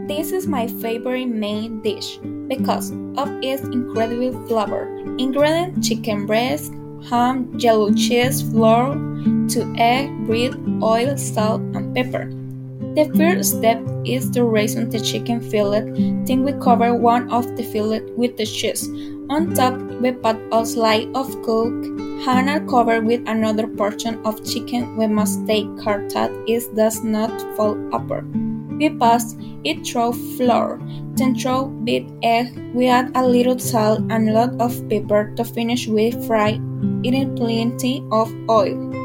This is my favorite main dish because of its incredible flavor. Ingredients: chicken breast, ham, yellow cheese, flour, 2 eggs, bread, oil, salt, and pepper. The first step is to season the chicken fillet. Then we cover one of the fillet with the cheese. On top, we put a slice of cooked ham and cover with another portion of chicken. We must take care that it does not fall apart. We pass it through flour, then through beat egg. We add a little salt and a lot of pepper to finish. We fry it in plenty of oil.